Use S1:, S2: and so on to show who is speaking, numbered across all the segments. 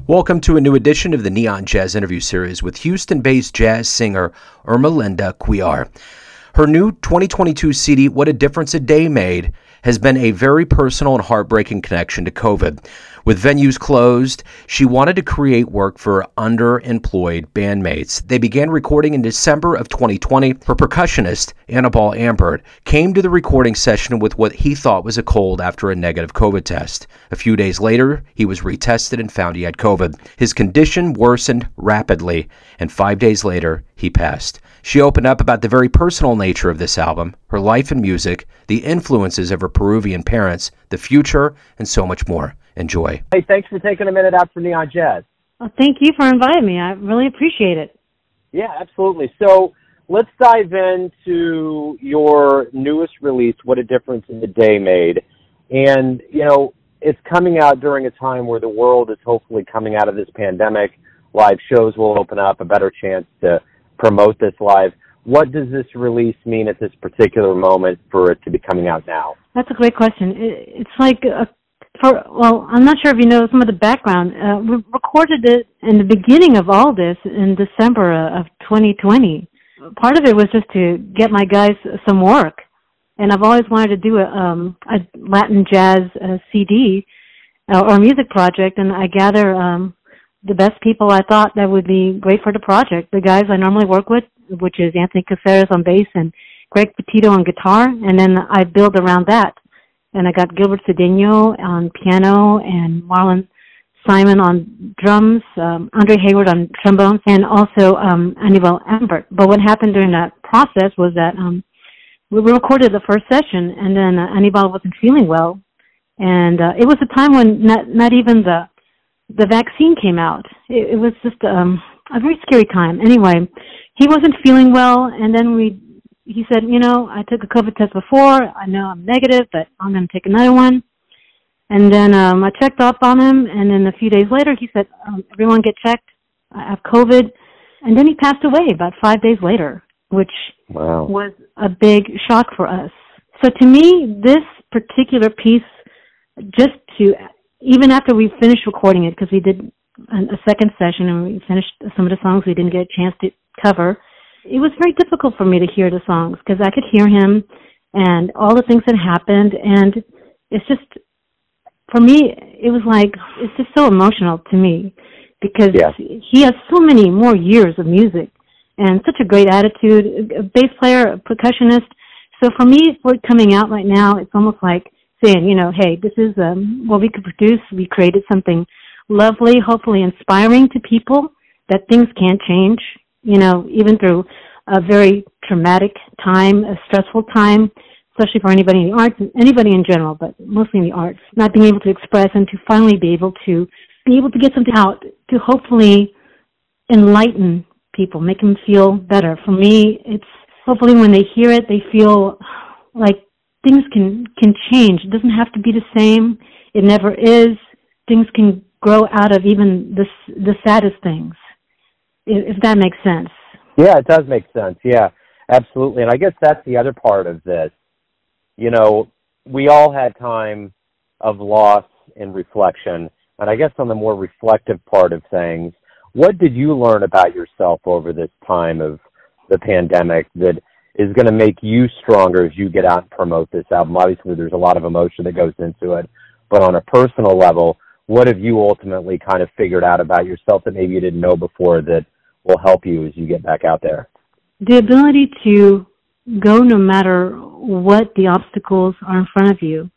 S1: Welcome to a new edition of the Neon Jazz interview series with Houston-based jazz singer Ermelinda Cuellar. Her new 2022 CD, What a Difference a Day Made, has been a very personal and heartbreaking connection to COVID. With venues closed, she wanted to create work for underemployed bandmates. They began recording in December of 2020. Her percussionist, Anibal Ambert, came to the recording session with what he thought was a cold after a negative COVID test. A few days later, he was retested and found he had COVID. His condition worsened rapidly, and 5 days later, he passed. She opened up about the very personal nature of this album, her life and music, the influences of her Peruvian parents, the future, and so much more. Enjoy.
S2: Hey, thanks for taking a minute out for Neon Jazz.
S3: Well, thank you for inviting me. I really appreciate it.
S2: Yeah, absolutely. So let's dive into your newest release, What a Difference a Day Made. And, you know, it's coming out during a time where the world is hopefully coming out of this pandemic. Live shows will open up, a better chance to promote this live. What does this release mean at this particular moment for it to be coming out now?
S3: That's a great question. It's like, I'm not sure if you know some of the background. We recorded it in the beginning of all this in December of 2020. Part of it was just to get my guys some work. And I've always wanted to do a Latin jazz CD or music project, and I gather the best people I thought that would be great for the project. The guys I normally work with, which is Anthony Caceres on bass and Greg Petito on guitar, and then I build around that. And I got Gilbert Cedeno on piano and Marlon Simon on drums, Andre Hayward on trombone, and also Anibal Ambert. But what happened during that process was that we recorded the first session, and then Anibal wasn't feeling well. And it was a time when not even the vaccine came out. It was just a very scary time. Anyway, he wasn't feeling well, and then he said, you know, I took a COVID test before. I know I'm negative, but I'm going to take another one. And then I checked up on him, and then a few days later, he said, everyone get checked. I have COVID. And then he passed away about 5 days later, which was a big shock for us. So to me, this particular piece, even after we finished recording it, because we did a second session and we finished some of the songs we didn't get a chance to cover, it was very difficult for me to hear the songs because I could hear him and all the things that happened. And it's just, for me, it was like, it's just so emotional to me because he has so many more years of music and such a great attitude, a bass player, a percussionist. So for me, for it coming out right now, it's almost like saying, you know, hey, this is what we could produce. We created something lovely, hopefully inspiring to people that things can change. You know, even through a very traumatic time, a stressful time, especially for anybody in the arts, anybody in general, but mostly in the arts, not being able to express and to finally be able to get something out to hopefully enlighten people, make them feel better. For me, it's hopefully when they hear it, they feel like things can change. It doesn't have to be the same. It never is. Things can grow out of even the saddest things. If that makes sense.
S2: Yeah, it does make sense. Yeah, absolutely. And I guess that's the other part of this. You know, we all had time of loss and reflection. And I guess on the more reflective part of things, what did you learn about yourself over this time of the pandemic that is going to make you stronger as you get out and promote this album? Obviously, there's a lot of emotion that goes into it. But on a personal level, what have you ultimately kind of figured out about yourself that maybe you didn't know before that will help you as you get back out there?
S3: The ability to go no matter what the obstacles are in front of you.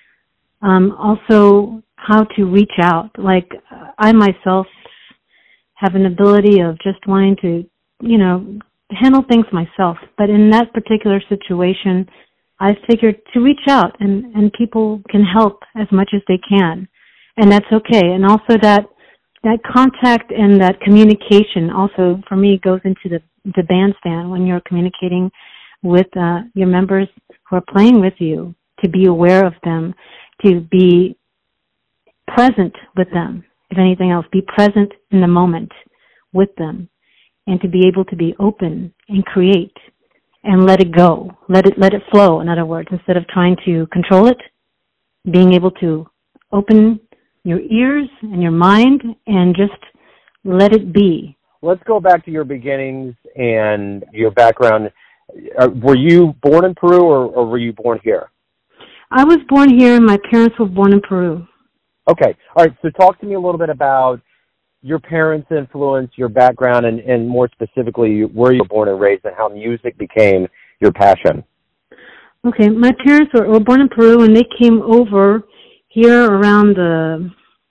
S3: Also, how to reach out. Like, I myself have an ability of just wanting to, you know, handle things myself. But in that particular situation, I figured to reach out and people can help as much as they can. And that's okay. And also that contact and that communication also, for me, goes into the bandstand when you're communicating with your members who are playing with you, to be aware of them, to be present with them. If anything else, be present in the moment with them, and to be able to be open and create and let it go, let it flow. In other words, instead of trying to control it, being able to open your ears and your mind and just let it be.
S2: Let's go back to your beginnings and your background. Were you born in Peru or were you born here?
S3: I was born here and my parents were born in Peru.
S2: Okay. All right. So talk to me a little bit about your parents' influence, your background, and more specifically, where you were born and raised and how music became your passion.
S3: Okay. My parents were born in Peru and they came over here around the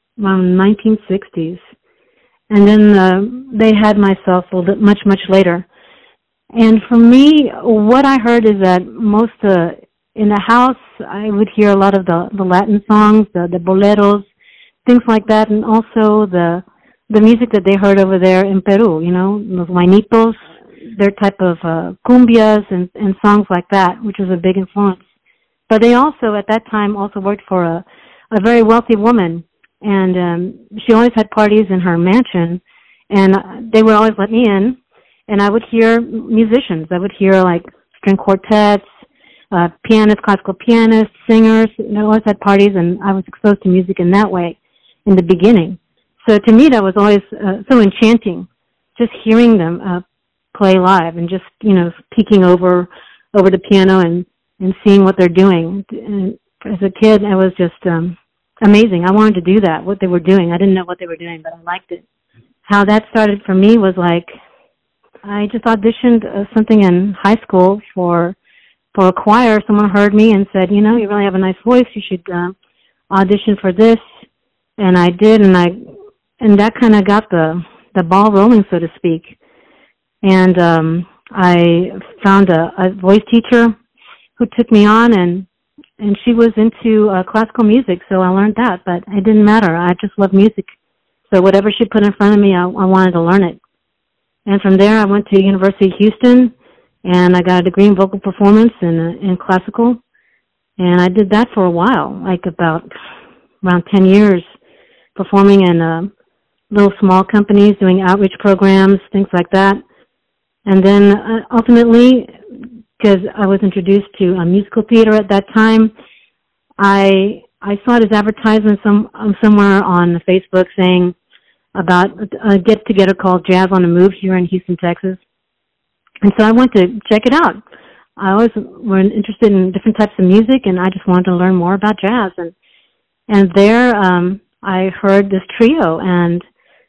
S3: 1960s. And then they had myself a little bit much later. And for me, what I heard is that most in the house, I would hear a lot of the Latin songs, the boleros, things like that, and also the music that they heard over there in Peru, you know, los guainitos, their type of cumbias and songs like that, which was a big influence. But they also, at that time, also worked for a very wealthy woman. And she always had parties in her mansion, and they would always let me in, and I would hear musicians. I would hear, like, string quartets, pianists, classical pianists, singers. They always had parties, and I was exposed to music in that way in the beginning. So to me, that was always so enchanting, just hearing them play live and just, you know, peeking over the piano and seeing what they're doing. And as a kid, I was just... amazing. I wanted to do that, what they were doing. I didn't know what they were doing, but I liked it. How that started for me was like, I just auditioned something in high school for a choir. Someone heard me and said, you know, you really have a nice voice. You should audition for this. And I did, and that kind of got the ball rolling, so to speak. And I found a voice teacher who took me on, and she was into classical music, so I learned that, but it didn't matter. I just love music. So whatever she put in front of me, I wanted to learn it. And from there, I went to University of Houston, and I got a degree in vocal performance in classical. And I did that for a while, like around 10 years, performing in little small companies, doing outreach programs, things like that. And then ultimately, because I was introduced to musical theater at that time, I saw this advertisement somewhere on Facebook saying about a get-together called Jazz on the Move here in Houston, Texas. And so I went to check it out. I always was interested in different types of music, and I just wanted to learn more about jazz. And there I heard this trio, and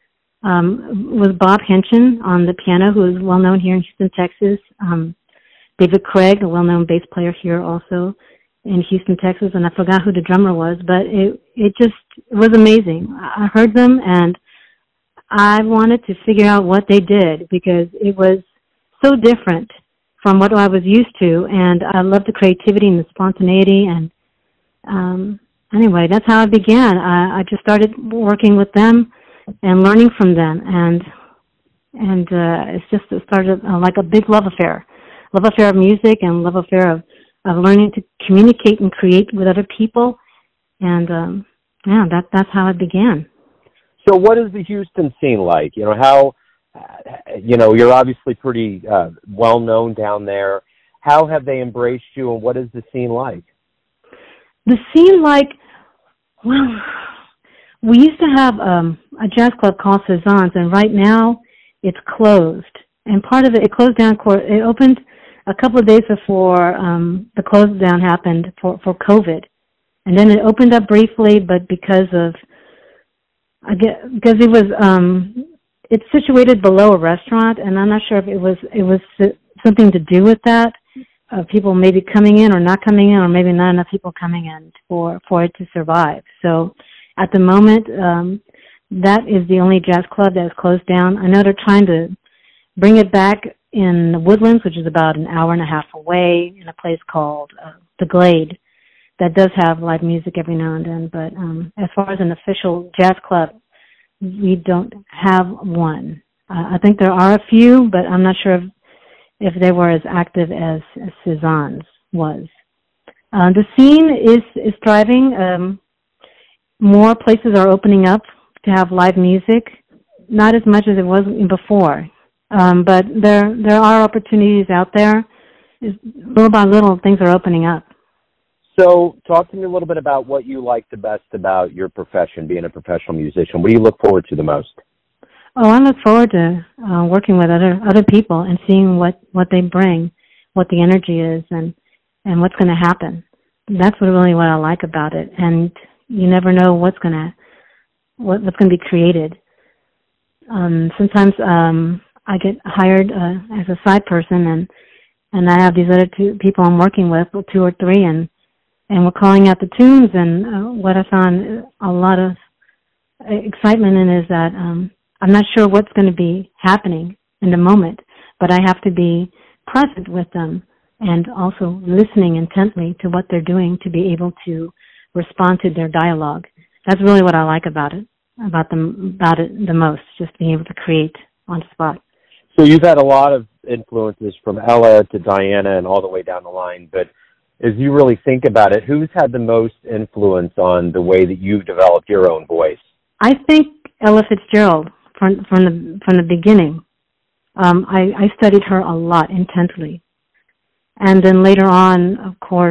S3: was Bob Henshin on the piano, who is well-known here in Houston, Texas, David Craig, a well-known bass player here also in Houston, Texas, and I forgot who the drummer was, but it was amazing. I heard them, and I wanted to figure out what they did because it was so different from what I was used to, and I loved the creativity and the spontaneity, and anyway, that's how I began. I just started working with them and learning from them, and it started like a big love affair of music and love affair of learning to communicate and create with other people. And, that's how it began.
S2: So what is the Houston scene like? You know, how, you're obviously pretty well-known down there. How have they embraced you, and what is the scene like?
S3: The scene well, we used to have a jazz club called Cezanne's, and right now it's closed. And part of it closed down. It opened a couple of days before the close down happened for COVID. And then it opened up briefly, but because it was, it's situated below a restaurant, and I'm not sure if it was something to do with that, people maybe coming in or not coming in, or maybe not enough people coming in for it to survive. So at the moment, that is the only jazz club that is closed down. I know they're trying to bring it back in the Woodlands, which is about an hour and a half away, in a place called The Glade, that does have live music every now and then. But as far as an official jazz club, we don't have one. I think there are a few, but I'm not sure if they were as active as Cezanne's was. The scene is thriving. More places are opening up to have live music, not as much as it was before. But there are opportunities out there. Little by little, things are opening up.
S2: So talk to me a little bit about what you like the best about your profession, being a professional musician. What do you look forward to the most?
S3: Oh, I look forward to working with other people and seeing what they bring, what the energy is, and what's going to happen. That's what I like about it. And you never know what's going to be created. Sometimes I get hired as a side person, and I have these other two people I'm working with, two or three, and we're calling out the tunes. And what I found a lot of excitement in is that I'm not sure what's going to be happening in the moment, but I have to be present with them and also listening intently to what they're doing to be able to respond to their dialogue. That's really what I like about it the most, just being able to create on the spot.
S2: So you've had a lot of influences from Ella to Diana and all the way down the line, but as you really think about it, who's had the most influence on the way that you've developed your own voice?
S3: I think Ella Fitzgerald from the beginning. I studied her a lot intently. And then later on, of course,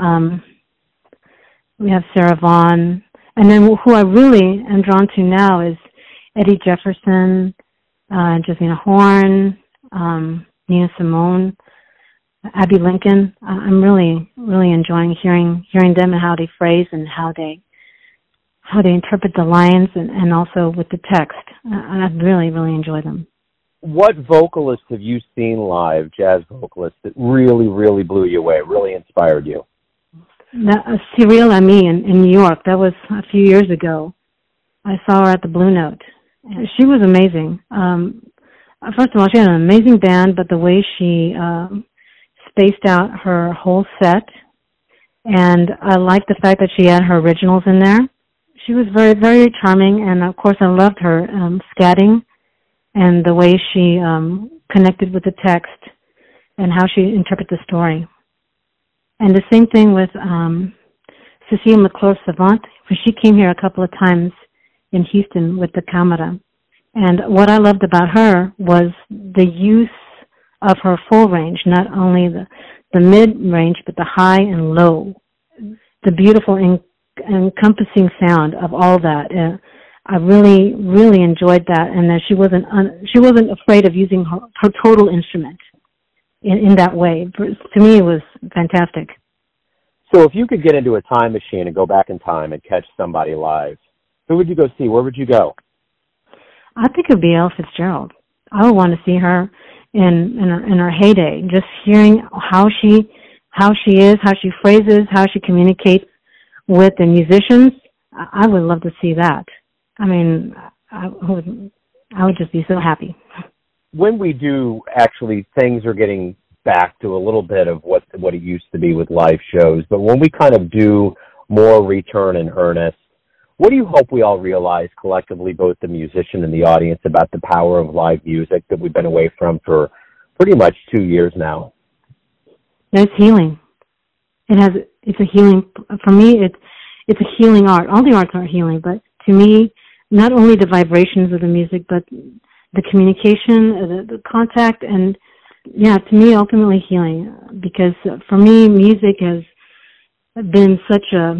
S3: we have Sarah Vaughan. And then who I really am drawn to now is Eddie Jefferson, Josina Horn, Nina Simone, Abby Lincoln. I'm really, really enjoying hearing them and how they phrase and how they interpret the lines and also with the text. I really, really enjoy them.
S2: What vocalists have you seen live, jazz vocalists, that really, really blew you away, really inspired you?
S3: Cyril Ami in New York. That was a few years ago. I saw her at the Blue Note. She was amazing. First of all, she had an amazing band, but the way she spaced out her whole set, and I liked the fact that she had her originals in there. She was very, very charming, and of course I loved her scatting and the way she connected with the text and how she interpreted the story. And the same thing with Cecile McClure-Savant, when she came here a couple of times in Houston with the Camera. And what I loved about her was the use of her full range, not only the mid-range, but the high and low, the beautiful encompassing sound of all that. I really, really enjoyed that, and that she wasn't afraid of using her total instrument in that way. To me, it was fantastic.
S2: So if you could get into a time machine and go back in time and catch somebody live, who would you go see? Where would you go?
S3: I think it would be Ella Fitzgerald. I would want to see her in her heyday, just hearing how she is, how she phrases, how she communicates with the musicians. I would love to see that. I mean, I would just be so happy.
S2: When we do, actually, things are getting back to a little bit of what it used to be with live shows, but when we kind of do more return in earnest, what do you hope we all realize collectively, both the musician and the audience, about the power of live music that we've been away from for pretty much 2 years now?
S3: It's healing. It's a healing. For me, it's a healing art. All the arts are healing, but to me, not only the vibrations of the music, but the communication, the contact, and yeah, to me, ultimately healing. Because for me, music has been such a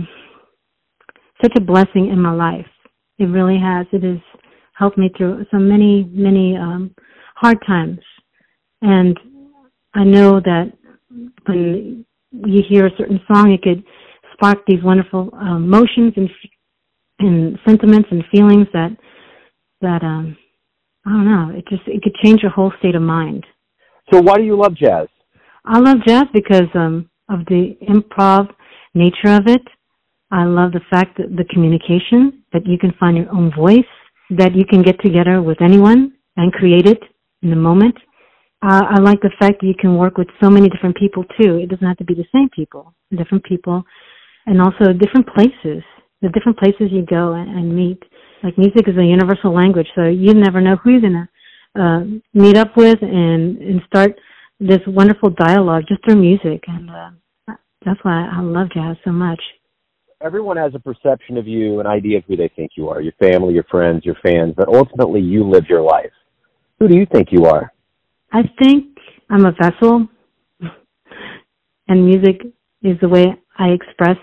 S3: blessing in my life. It really has. It has helped me through so many hard times, and I know that when you hear a certain song, it could spark these wonderful emotions and sentiments and feelings that I don't know. It could change your whole state of mind.
S2: So why do you love jazz?
S3: I love jazz because of the improv nature of it. I love the fact that the communication, that you can find your own voice, that you can get together with anyone and create it in the moment. I like the fact that you can work with so many different people too. It doesn't have to be the same people, different people, and also different places. The different places you go and meet. Like music is a universal language, so you never know who you're going to meet up with and start this wonderful dialogue just through music. And that's why I love jazz so much.
S2: Everyone has a perception of you, an idea of who they think you are, your family, your friends, your fans, but ultimately you live your life. Who do you think you are?
S3: I think I'm a vessel, and music is the way I express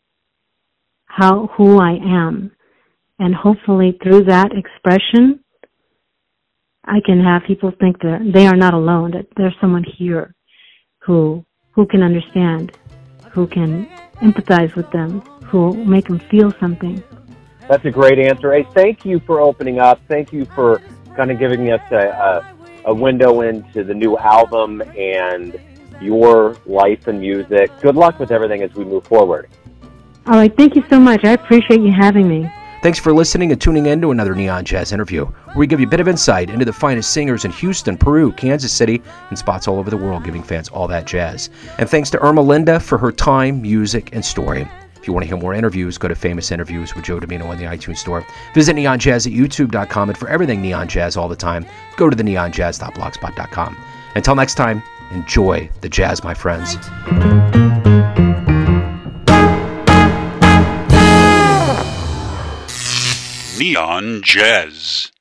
S3: who I am. And hopefully through that expression, I can have people think that they are not alone, that there's someone here who can understand, who can empathize with them, who will make them feel something.
S2: That's a great answer. Hey, thank you for opening up. Thank you for kind of giving us a window into the new album and your life and music. Good luck with everything as we move forward.
S3: All right, thank you so much. I appreciate you having me.
S1: Thanks for listening and tuning in to another Neon Jazz interview, where we give you a bit of insight into the finest singers in Houston, Peru, Kansas City, and spots all over the world, giving fans all that jazz. And thanks to Irma Linda for her time, music, and story. If you want to hear more interviews, go to Famous Interviews with Joe Domino on the iTunes Store. Visit neonjazz at youtube.com, and for everything Neon Jazz all the time, go to the neonjazz.blogspot.com. Until next time, enjoy the jazz, my friends.
S4: Neon Jazz.